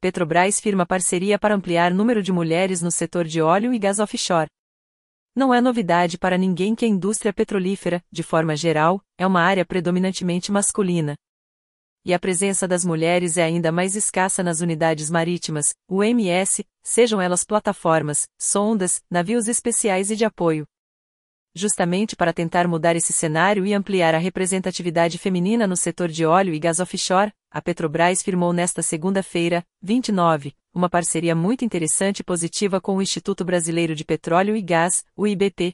Petrobras firma parceria para ampliar número de mulheres no setor de óleo e gás offshore. Não é novidade para ninguém que a indústria petrolífera, de forma geral, é uma área predominantemente masculina. E a presença das mulheres é ainda mais escassa nas unidades marítimas, UMS, sejam elas plataformas, sondas, navios especiais e de apoio. Justamente para tentar mudar esse cenário e ampliar a representatividade feminina no setor de óleo e gás offshore, a Petrobras firmou nesta segunda-feira, 29, uma parceria muito interessante e positiva com o Instituto Brasileiro de Petróleo e Gás, o IBP.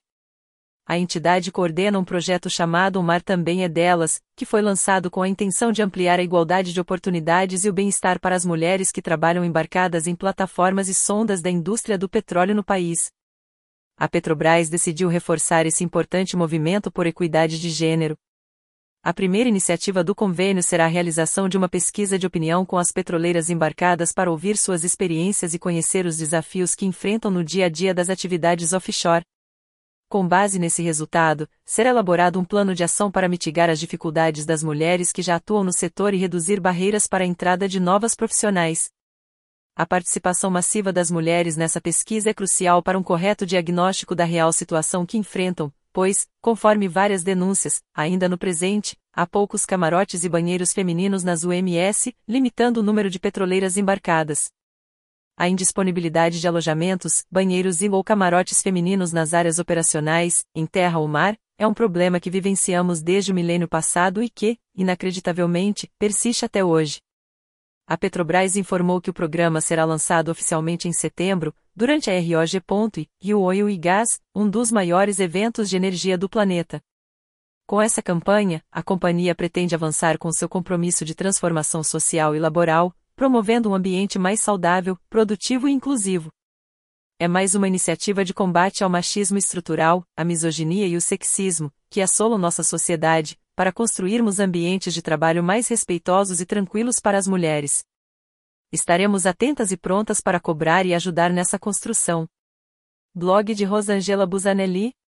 A entidade coordena um projeto chamado O Mar Também é Delas, que foi lançado com a intenção de ampliar a igualdade de oportunidades e o bem-estar para as mulheres que trabalham embarcadas em plataformas e sondas da indústria do petróleo no país. A Petrobras decidiu reforçar esse importante movimento por equidade de gênero. A primeira iniciativa do convênio será a realização de uma pesquisa de opinião com as petroleiras embarcadas para ouvir suas experiências e conhecer os desafios que enfrentam no dia a dia das atividades offshore. Com base nesse resultado, será elaborado um plano de ação para mitigar as dificuldades das mulheres que já atuam no setor e reduzir barreiras para a entrada de novas profissionais. A participação massiva das mulheres nessa pesquisa é crucial para um correto diagnóstico da real situação que enfrentam, pois, conforme várias denúncias, ainda no presente, há poucos camarotes e banheiros femininos nas UMS, limitando o número de petroleiras embarcadas. A indisponibilidade de alojamentos, banheiros e/ou camarotes femininos nas áreas operacionais, em terra ou mar, é um problema que vivenciamos desde o milênio passado e que, inacreditavelmente, persiste até hoje. A Petrobras informou que o programa será lançado oficialmente em setembro, durante a ROG. O Oil e Gás, um dos maiores eventos de energia do planeta. Com essa campanha, a companhia pretende avançar com seu compromisso de transformação social e laboral, promovendo um ambiente mais saudável, produtivo e inclusivo. É mais uma iniciativa de combate ao machismo estrutural, à misoginia e o sexismo, que assolam nossa sociedade, para construirmos ambientes de trabalho mais respeitosos e tranquilos para as mulheres. Estaremos atentas e prontas para cobrar e ajudar nessa construção. Blog de Rosângela Busanelli.